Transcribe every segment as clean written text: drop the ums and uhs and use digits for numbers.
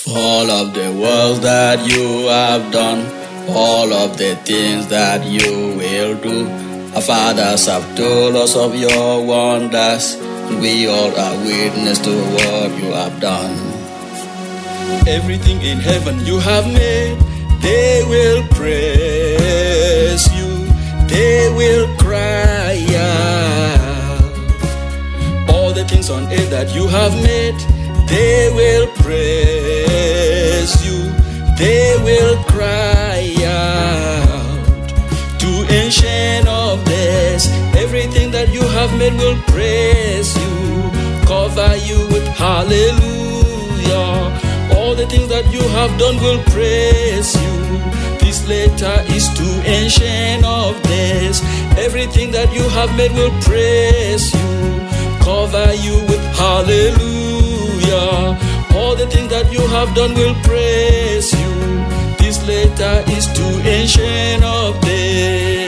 All of the works that you have done, all of the things that you will do. Our fathers have told us of your wonders, and we all are witness to what you have done. Everything in heaven you have made, they will praise you, they will cry out. All the things on earth that you have made, they will praise you, they will cry out. To Ancient of Days, everything that you have made will praise you, cover you with hallelujah. All the things that you have done will praise you. This letter is to Ancient of Days. Everything that you have made will praise you, cover you with hallelujah. All the things that you have done will praise you. This letter is to Ancient of Days.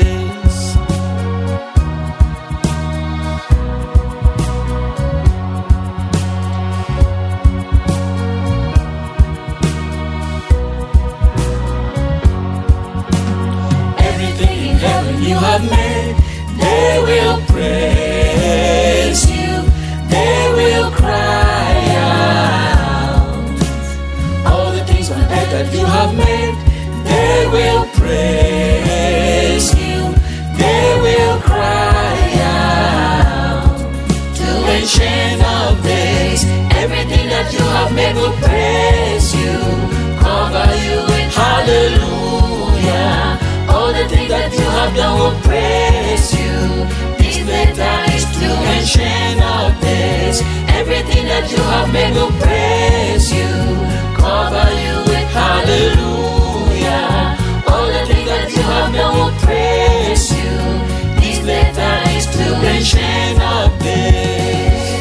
You have made, they will praise you, they will cry out. All the things on earth that you have made, they will praise you, they will cry out. To Ancient of Days, everything that you have made will praise you, cover you with hallelujah. All the things that you have done will praise you. This letter is to Ancient of Days. Everything that you have made will praise you, cover you with hallelujah. All the things that you have done will praise you. This letter is to Ancient of Days.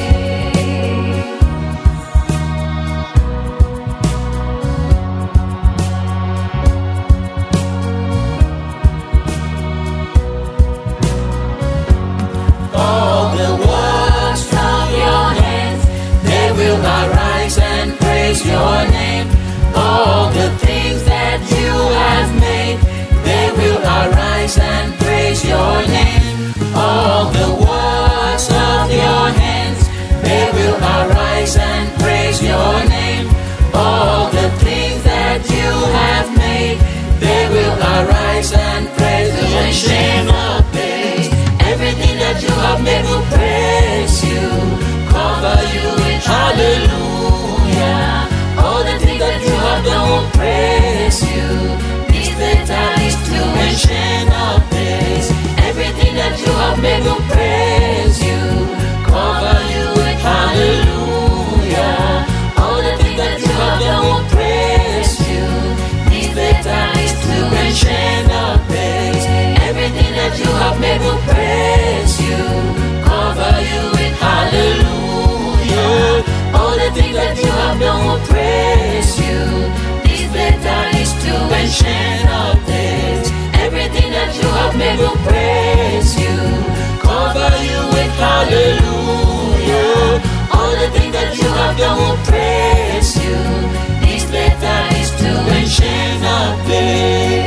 Arise and praise your name. All the things that you have made, they will arise and praise your name. All the works of your hands, they will arise and praise your name. All the things that you have made, they will arise and praise the Ancient of Days. Everything that you have made will praise you, cover you with hallelujah. All the things that you have done will praise you. This letter is to Ancient of Days. Everything that you have made will praise you, cover you with hallelujah. All the things that you have done will praise you. This letter is to Ancient of Days. Everything that you have made will praise you, cover you with hallelujah. All the things that you have done will praise you. This letter is to Ancient of Days. Everything that you have made will praise you, cover you with hallelujah. All the things that you have done will praise you. This letter is to Ancient of Days.